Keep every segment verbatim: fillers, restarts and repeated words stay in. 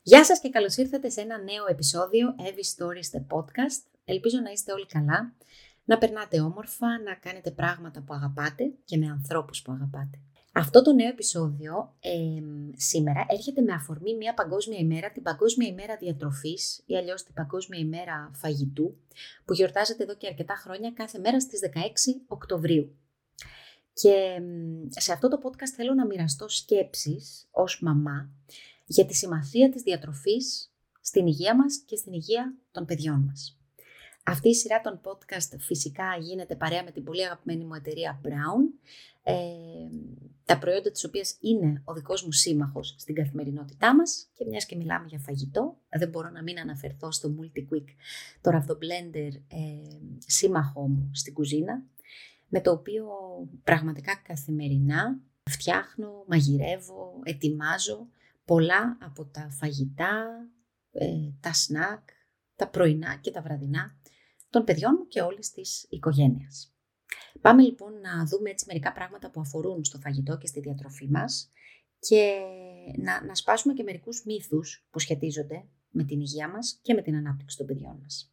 Γεια σας και καλώς ήρθατε σε ένα νέο επεισόδιο Evie Stories The Podcast. Ελπίζω να είστε όλοι καλά, να περνάτε όμορφα, να κάνετε πράγματα που αγαπάτε και με ανθρώπους που αγαπάτε. Αυτό το νέο επεισόδιο ε, σήμερα έρχεται με αφορμή μια παγκόσμια ημέρα, την Παγκόσμια ημέρα διατροφής ή αλλιώς την Παγκόσμια ημέρα φαγητού, που γιορτάζεται εδώ και αρκετά χρόνια κάθε μέρα στις δεκαέξι Οκτωβρίου. Και σε αυτό το podcast θέλω να μοιραστώ σκέψεις ως μαμά για τη σημασία της διατροφής στην υγεία μας και στην υγεία των παιδιών μας. Αυτή η σειρά των podcast φυσικά γίνεται παρέα με την πολύ αγαπημένη μου εταιρεία Brown, ε, τα προϊόντα της οποίας είναι ο δικός μου σύμμαχος στην καθημερινότητά μας, και μιας και μιλάμε για φαγητό, δεν μπορώ να μην αναφερθώ στο MultiQuick, το ραβδομπλέντερ ε, σύμμαχό μου στην κουζίνα, με το οποίο πραγματικά καθημερινά φτιάχνω, μαγειρεύω, ετοιμάζω πολλά από τα φαγητά, ε, τα σνακ, τα πρωινά και τα βραδινά των παιδιών μου και όλης της οικογένειας. Πάμε λοιπόν να δούμε έτσι μερικά πράγματα που αφορούν στο φαγητό και στη διατροφή μας και να, να σπάσουμε και μερικούς μύθους που σχετίζονται με την υγεία μας και με την ανάπτυξη των παιδιών μας.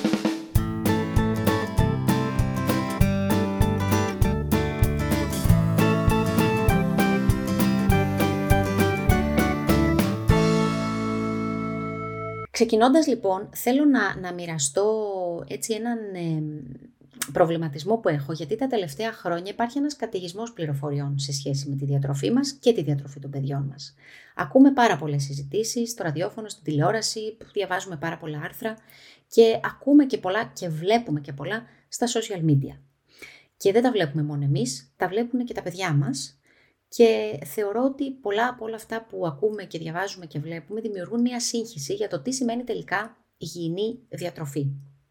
Ξεκινώντας λοιπόν, θέλω να, να μοιραστώ έτσι έναν ε, προβληματισμό που έχω, γιατί τα τελευταία χρόνια υπάρχει ένας καταιγισμός πληροφοριών σε σχέση με τη διατροφή μας και τη διατροφή των παιδιών μας. Ακούμε πάρα πολλές συζητήσεις στο ραδιόφωνο, στην τηλεόραση, διαβάζουμε πάρα πολλά άρθρα και ακούμε και πολλά και βλέπουμε και πολλά στα social media. Και δεν τα βλέπουμε μόνο εμείς, τα βλέπουν και τα παιδιά μας. Και θεωρώ ότι πολλά από όλα αυτά που ακούμε και διαβάζουμε και βλέπουμε δημιουργούν μια σύγχυση για το τι σημαίνει τελικά υγιεινή διατροφή.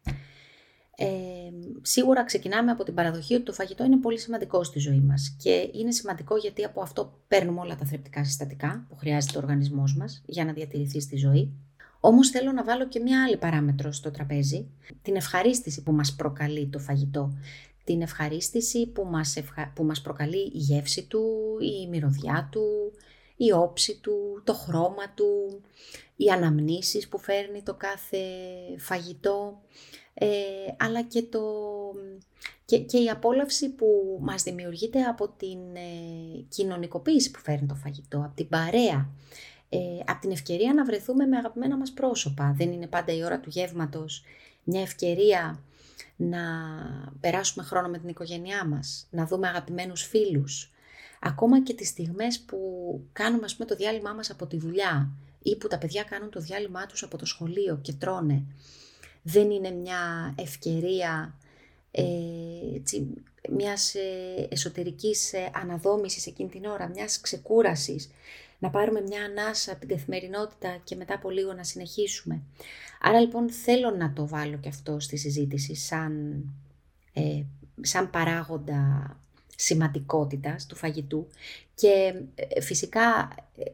Ε, σίγουρα ξεκινάμε από την παραδοχή ότι το φαγητό είναι πολύ σημαντικό στη ζωή μας και είναι σημαντικό γιατί από αυτό παίρνουμε όλα τα θρεπτικά συστατικά που χρειάζεται ο οργανισμός μας για να διατηρηθεί στη ζωή. Όμως θέλω να βάλω και μια άλλη παράμετρο στο τραπέζι, την ευχαρίστηση που μας προκαλεί το φαγητό. Την ευχαρίστηση που μας, ευχα... που μας προκαλεί η γεύση του, η μυρωδιά του, η όψη του, το χρώμα του, οι αναμνήσεις που φέρνει το κάθε φαγητό, ε, αλλά και, το... και, και η απόλαυση που μας δημιουργείται από την ε, κοινωνικοποίηση που φέρνει το φαγητό, από την παρέα, ε, από την ευκαιρία να βρεθούμε με αγαπημένα μας πρόσωπα. Δεν είναι πάντα η ώρα του γεύματος μια ευκαιρία να περάσουμε χρόνο με την οικογένειά μας, να δούμε αγαπημένους φίλους. Ακόμα και τις στιγμές που κάνουμε ας πούμε, το διάλειμμά μας από τη δουλειά ή που τα παιδιά κάνουν το διάλειμμά τους από το σχολείο και τρώνε, δεν είναι μια ευκαιρία ε, έτσι, μιας ε, εσωτερικής ε, αναδόμησης εκείνη την ώρα, μιας ξεκούρασης, να πάρουμε μια ανάσα από την καθημερινότητα και μετά από λίγο να συνεχίσουμε. Άρα λοιπόν θέλω να το βάλω και αυτό στη συζήτηση σαν, ε, σαν παράγοντα σημαντικότητας του φαγητού και ε, φυσικά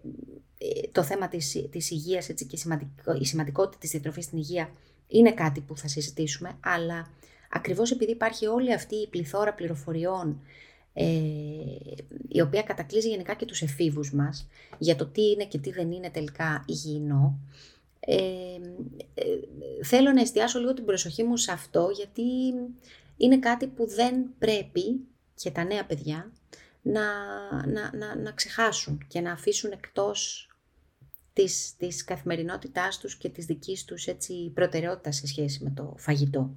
ε, το θέμα της, της υγείας έτσι, και σημαντικο, η σημαντικότητα της διατροφής στην υγεία είναι κάτι που θα συζητήσουμε, αλλά ακριβώς επειδή υπάρχει όλη αυτή η πληθώρα πληροφοριών Ε, η οποία κατακλείζει γενικά και τους εφήβους μας για το τι είναι και τι δεν είναι τελικά υγιεινό, ε, ε, θέλω να εστιάσω λίγο την προσοχή μου σε αυτό, γιατί είναι κάτι που δεν πρέπει και τα νέα παιδιά να, να, να, να ξεχάσουν και να αφήσουν εκτός της, της καθημερινότητάς τους και της δικής τους έτσι, προτεραιότητας σε σχέση με το φαγητό.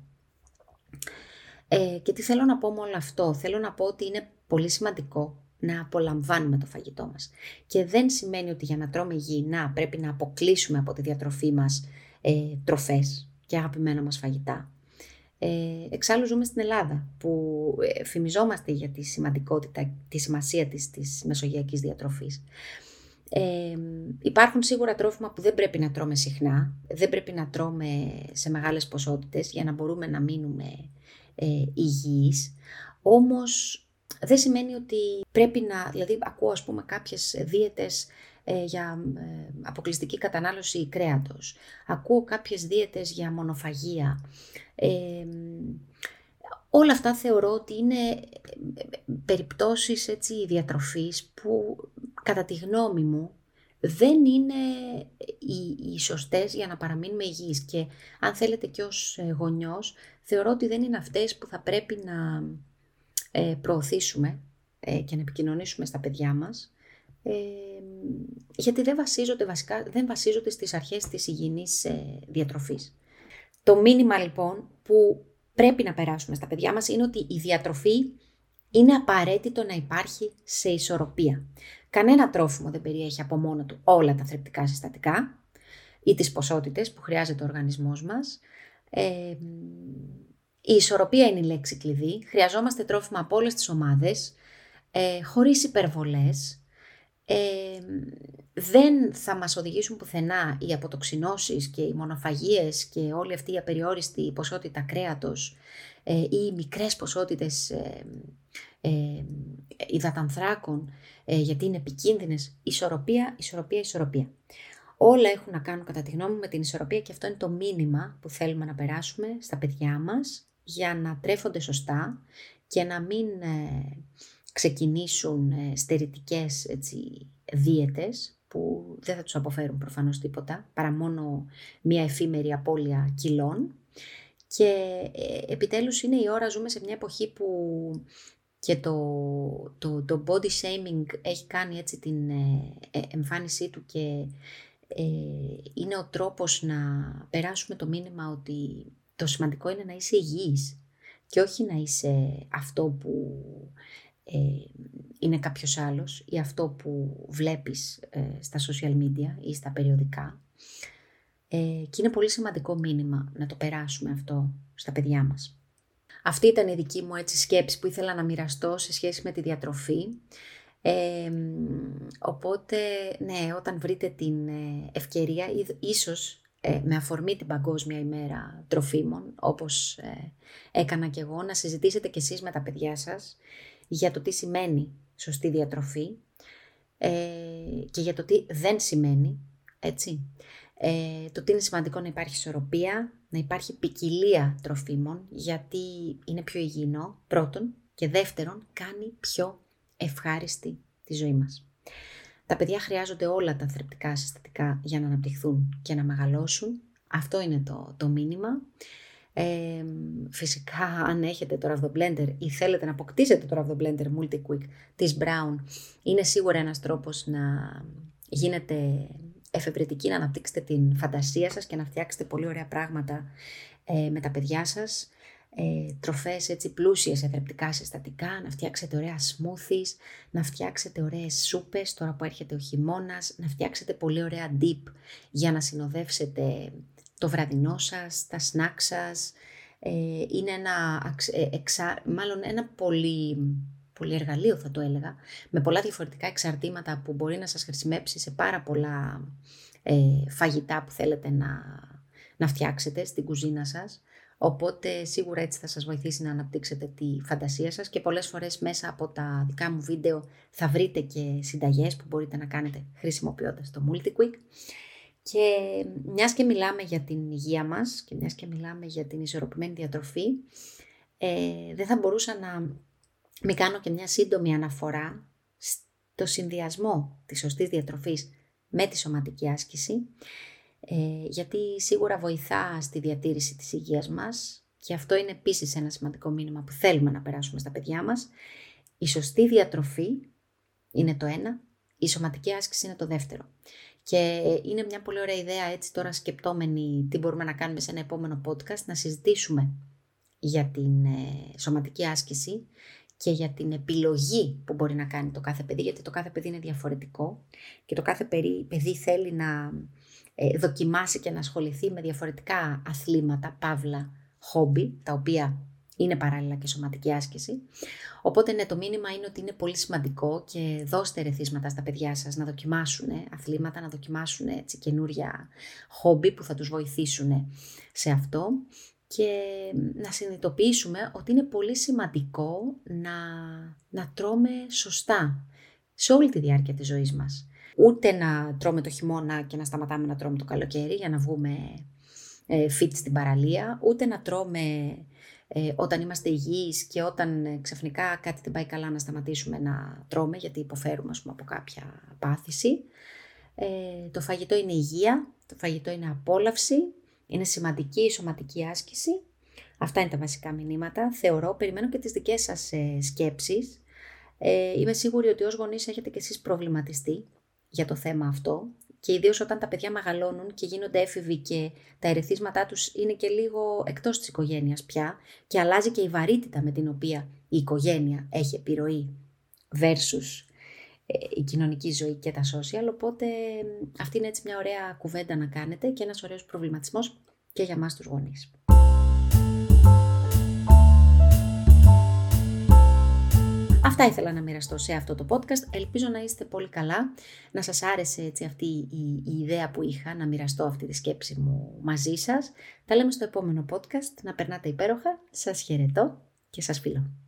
Ε, και τι θέλω να πω με όλο αυτό? Θέλω να πω ότι είναι πολύ σημαντικό να απολαμβάνουμε το φαγητό μας. Και δεν σημαίνει ότι για να τρώμε υγιεινά πρέπει να αποκλείσουμε από τη διατροφή μας ε, τροφές και αγαπημένα μας φαγητά. Ε, εξάλλου ζούμε στην Ελλάδα που ε, φημιζόμαστε για τη σημαντικότητα, τη σημασία της, της μεσογειακής διατροφής. Ε, υπάρχουν σίγουρα τρόφιμα που δεν πρέπει να τρώμε συχνά, δεν πρέπει να τρώμε σε μεγάλες ποσότητες για να μπορούμε να μείνουμε ε, υγιείς, όμως δεν σημαίνει ότι πρέπει να, δηλαδή ακούω ας πούμε κάποιες δίαιτες ε, για ε, αποκλειστική κατανάλωση κρέατος, ακούω κάποιες δίαιτες για μονοφαγία, ε, όλα αυτά θεωρώ ότι είναι περιπτώσεις έτσι, διατροφής που κατά τη γνώμη μου δεν είναι οι, οι σωστές για να παραμείνουμε υγιείς. Και αν θέλετε και ως γονιός, θεωρώ ότι δεν είναι αυτές που θα πρέπει να ε, προωθήσουμε ε, και να επικοινωνήσουμε στα παιδιά μας, ε, γιατί δεν βασίζονται, βασικά, δεν βασίζονται στις αρχές της υγιεινής ε, διατροφής. Το μήνυμα λοιπόν που πρέπει να περάσουμε στα παιδιά μας είναι ότι η διατροφή είναι απαραίτητο να υπάρχει σε ισορροπία. Κανένα τρόφιμο δεν περιέχει από μόνο του όλα τα θρεπτικά συστατικά ή τις ποσότητες που χρειάζεται ο οργανισμός μας. Ε, η ισορροπία είναι η λέξη κλειδί. Χρειαζόμαστε τρόφιμα από όλες τις ομάδες, ε, χωρίς υπερβολές. Ε, δεν θα μας οδηγήσουν πουθενά οι αποτοξινώσεις και οι μονοφαγίες και όλη αυτή η απεριόριστη ποσότητα κρέατος ε, ή οι μικρές ποσότητες ε, ε, υδατανθράκων, ε, γιατί είναι επικίνδυνες. Ισορροπία, ισορροπία, ισορροπία. Όλα έχουν να κάνουν κατά τη γνώμη μου με την ισορροπία και αυτό είναι το μήνυμα που θέλουμε να περάσουμε στα παιδιά μας για να τρέφονται σωστά και να μην ε, ξεκινήσουν ε, στερητικές έτσι, δίαιτες που δεν θα τους αποφέρουν προφανώς τίποτα, παρά μόνο μία εφήμερη απώλεια κιλών. Και ε, επιτέλους είναι η ώρα, ζούμε σε μια εποχή που και το, το, το body shaming έχει κάνει έτσι την ε, ε, εμφάνισή του και ε, είναι ο τρόπος να περάσουμε το μήνυμα ότι το σημαντικό είναι να είσαι υγιής και όχι να είσαι αυτό που ε, είναι κάποιος άλλος ή αυτό που βλέπεις ε, στα social media ή στα περιοδικά. Ε, και είναι πολύ σημαντικό μήνυμα να το περάσουμε αυτό στα παιδιά μας. Αυτή ήταν η δική μου έτσι, σκέψη που ήθελα να μοιραστώ σε σχέση με τη διατροφή. Ε, οπότε, ναι, όταν βρείτε την ευκαιρία, ίσως ε, με αφορμή την Παγκόσμια ημέρα τροφίμων, όπως ε, έκανα και εγώ, να συζητήσετε κι εσείς με τα παιδιά σας για το τι σημαίνει σωστή διατροφή ε, και για το τι δεν σημαίνει, έτσι. Ε, το τι είναι σημαντικό να υπάρχει ισορροπία, να υπάρχει ποικιλία τροφίμων, γιατί είναι πιο υγιεινό, πρώτον, και δεύτερον, κάνει πιο ευχάριστη τη ζωή μας. Τα παιδιά χρειάζονται όλα τα θρεπτικά συστατικά για να αναπτυχθούν και να μεγαλώσουν. Αυτό είναι το, το μήνυμα. Ε, φυσικά, αν έχετε το ραβδομπλέντερ ή θέλετε να αποκτήσετε το ραβδομπλέντερ MultiQuick της Braun, είναι σίγουρα ένας τρόπος να γίνετε εφευρετική, να αναπτύξετε την φαντασία σας και να φτιάξετε πολύ ωραία πράγματα ε, με τα παιδιά σας. Ε, τροφές έτσι πλούσιες σε θρεπτικά συστατικά, να φτιάξετε ωραία smoothies, να φτιάξετε ωραίες σούπες τώρα που έρχεται ο χειμώνας, να φτιάξετε πολύ ωραία dip για να συνοδεύσετε το βραδινό σας, τα snack σας. Ε, είναι ένα, ε, εξα, μάλλον ένα πολύ, πολύ εργαλείο θα το έλεγα, με πολλά διαφορετικά εξαρτήματα που μπορεί να σας χρησιμεύσει σε πάρα πολλά ε, φαγητά που θέλετε να, να φτιάξετε στην κουζίνα σας. Οπότε σίγουρα έτσι θα σας βοηθήσει να αναπτύξετε τη φαντασία σας και πολλές φορές μέσα από τα δικά μου βίντεο θα βρείτε και συνταγές που μπορείτε να κάνετε χρησιμοποιώντας το MultiQuick. Και μιας και μιλάμε για την υγεία μας και μιας και μιλάμε για την ισορροπημένη διατροφή, ε, δεν θα μπορούσα να μην κάνω και μια σύντομη αναφορά στο συνδυασμό της σωστής διατροφής με τη σωματική άσκηση, ε, γιατί σίγουρα βοηθά στη διατήρηση της υγείας μας και αυτό είναι επίσης ένα σημαντικό μήνυμα που θέλουμε να περάσουμε στα παιδιά μας. Η σωστή διατροφή είναι το ένα, η σωματική άσκηση είναι το δεύτερο. Και είναι μια πολύ ωραία ιδέα έτσι τώρα σκεπτόμενοι τι μπορούμε να κάνουμε σε ένα επόμενο podcast, να συζητήσουμε για την ε, σωματική άσκηση και για την επιλογή που μπορεί να κάνει το κάθε παιδί, γιατί το κάθε παιδί είναι διαφορετικό και το κάθε παιδί θέλει να ε, δοκιμάσει και να ασχοληθεί με διαφορετικά αθλήματα, παύλα, χόμπι, τα οποία είναι παράλληλα και σωματική άσκηση. Οπότε ναι, το μήνυμα είναι ότι είναι πολύ σημαντικό και δώστε ερεθίσματα στα παιδιά σας να δοκιμάσουν αθλήματα, να δοκιμάσουν έτσι, καινούρια χόμπι που θα τους βοηθήσουν σε αυτό και να συνειδητοποιήσουμε ότι είναι πολύ σημαντικό να, να τρώμε σωστά σε όλη τη διάρκεια της ζωής μας. Ούτε να τρώμε το χειμώνα και να σταματάμε να τρώμε το καλοκαίρι για να βγούμε ε, fit στην παραλία, ούτε να τρώμε ε, όταν είμαστε υγιείς και όταν ε, ξαφνικά κάτι δεν πάει καλά να σταματήσουμε να τρώμε γιατί υποφέρουμε ας πούμε, από κάποια πάθηση. Ε, το φαγητό είναι υγεία, το φαγητό είναι απόλαυση, είναι σημαντική η σωματική άσκηση. Αυτά είναι τα βασικά μηνύματα. Θεωρώ, περιμένω και τις δικές σας ε, σκέψεις. Ε, είμαι σίγουρη ότι ως γονείς έχετε και εσείς προβληματιστεί για το θέμα αυτό. Και ιδίως όταν τα παιδιά μεγαλώνουν και γίνονται έφηβοι και τα ερεθίσματά τους είναι και λίγο εκτός της οικογένειας πια και αλλάζει και η βαρύτητα με την οποία η οικογένεια έχει επιρροή versus ε, η κοινωνική ζωή και τα social. Οπότε αυτή είναι έτσι μια ωραία κουβέντα να κάνετε και ένας ωραίος προβληματισμός και για μας τους γονείς. Αυτά ήθελα να μοιραστώ σε αυτό το podcast. Ελπίζω να είστε πολύ καλά, να σας άρεσε έτσι αυτή η, η ιδέα που είχα, να μοιραστώ αυτή τη σκέψη μου μαζί σας. Τα λέμε στο επόμενο podcast. Να περνάτε υπέροχα. Σας χαιρετώ και σας φιλώ.